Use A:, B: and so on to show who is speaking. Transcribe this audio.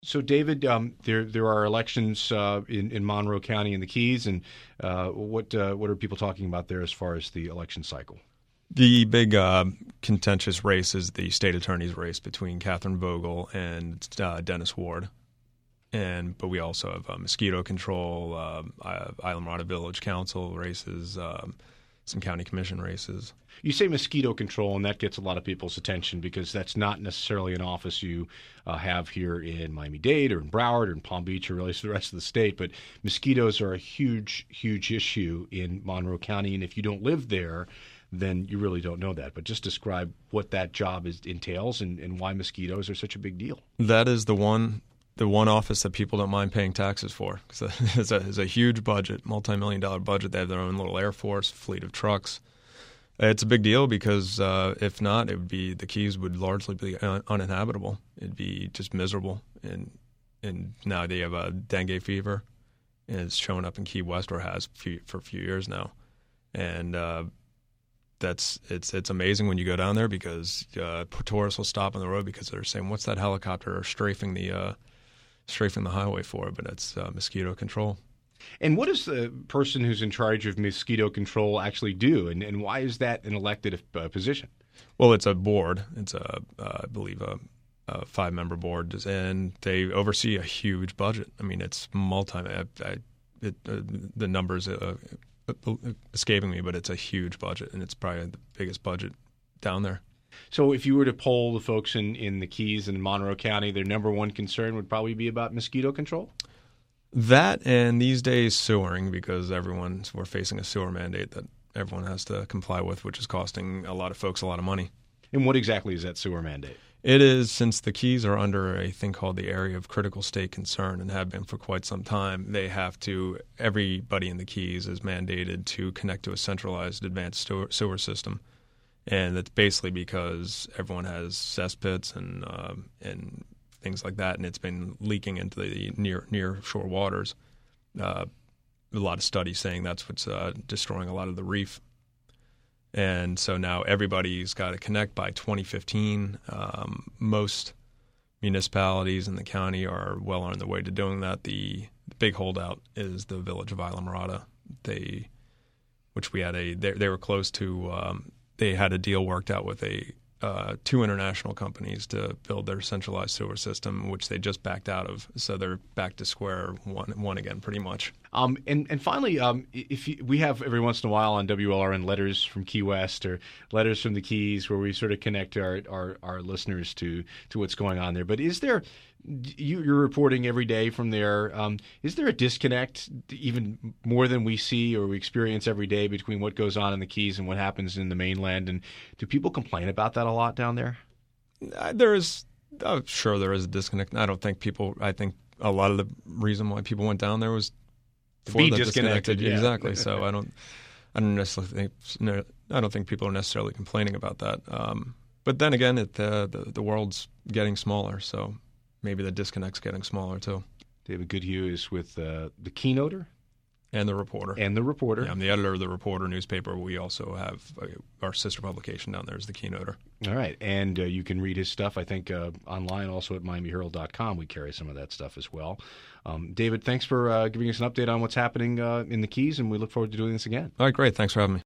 A: So, David, there are elections in Monroe County and the Keys, and what are people talking about there as far as the election cycle?
B: The big contentious race is the state attorney's race between Catherine Vogel and Dennis Ward. But we also have mosquito control, Islamorada Village Council races, some county commission races.
A: You say mosquito control, and that gets a lot of people's attention because that's not necessarily an office you have here in Miami-Dade or in Broward or in Palm Beach or really the rest of the state. But mosquitoes are a huge, huge issue in Monroe County, and if you don't live there, then you really don't know that. But just describe what that job entails and why mosquitoes are such a big deal.
B: That is the one office that people don't mind paying taxes for because it's a huge budget, multi-million-dollar budget. They have their own little Air Force fleet of trucks. It's a big deal because if not, the Keys would largely be uninhabitable. It'd be just miserable. And now they have a dengue fever, and it's showing up in Key West, or has for a few years now. And it's amazing when you go down there because tourists will stop on the road because they're saying, "What's that helicopter strafing the highway for?" But it's mosquito control.
A: And what does the person who's in charge of mosquito control actually do, and why is that an elected position?
B: Well, it's a board. It's I believe a 5-member board, and they oversee a huge budget. I mean, it's the numbers escaping me, but it's a huge budget, and it's probably the biggest budget down there.
A: So if you were to poll the folks in the Keys and Monroe County, their number one concern would probably be about mosquito control?
B: That, and these days sewering, because we're facing a sewer mandate that everyone has to comply with, which is costing a lot of folks a lot of money.
A: And what exactly is that sewer mandate?
B: It is, since the Keys are under a thing called the Area of Critical State Concern and have been for quite some time, everybody in the Keys is mandated to connect to a centralized advanced sewer system. And that's basically because everyone has cesspits and things like that, and it's been leaking into the near shore waters. A lot of studies saying that's what's destroying a lot of the reef. And so now everybody's got to connect by 2015. Most municipalities in the county are well on their way to doing that. The big holdout is the village of Islamorada. They were close to. They had a deal worked out with two international companies to build their centralized sewer system, which they just backed out of. So they're back to square one again, pretty much.
A: And finally, we have every once in a while on WLRN letters from Key West or letters from the Keys where we sort of connect our listeners to what's going on there. But is there, you're reporting every day from there, is there a disconnect even more than we see or we experience every day between what goes on in the Keys and what happens in the mainland? And do people complain about that a lot down there?
B: There is, sure, there is a disconnect. I think a lot of the reason why people went down there was for
A: be
B: the
A: disconnected. Yeah.
B: Exactly. So I don't think people are necessarily complaining about that. But then again, the world's getting smaller, so maybe the disconnect's getting smaller too.
A: David Goodhue is with the Keynoter
B: and the Reporter. Yeah, I'm the editor of the Reporter newspaper. We also have our sister publication down there is the Keynoter.
A: All right, and you can read his stuff, I think, online also at MiamiHerald.com. We carry some of that stuff as well. David, thanks for giving us an update on what's happening in the Keys, and we look forward to doing this again.
B: All right, great. Thanks for having me.